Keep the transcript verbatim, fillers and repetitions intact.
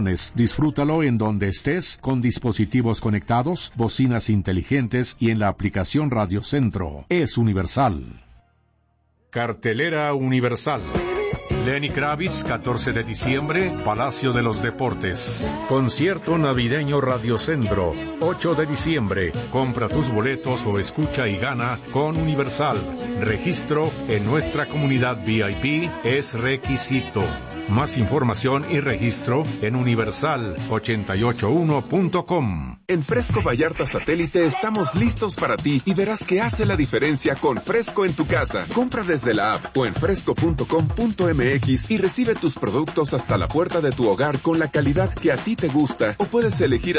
Disfrútalo en donde estés con dispositivos conectados, bocinas inteligentes y en la aplicación Radio Centro. Es universal. Cartelera Universal. Lenny Kravitz, catorce de diciembre, Palacio de los Deportes. Concierto navideño Radio Centro, ocho de diciembre. Compra tus boletos o escucha y gana con Universal. Registro en nuestra comunidad V I P es requisito. Más información y registro en universal ochenta y ocho uno punto com. En Fresco Vallarta Satélite estamos listos para ti y verás que hace la diferencia con Fresco en tu casa. Compra desde la app o en fresco punto com punto m x y recibe tus productos hasta la puerta de tu hogar con la calidad que a ti te gusta, o puedes elegir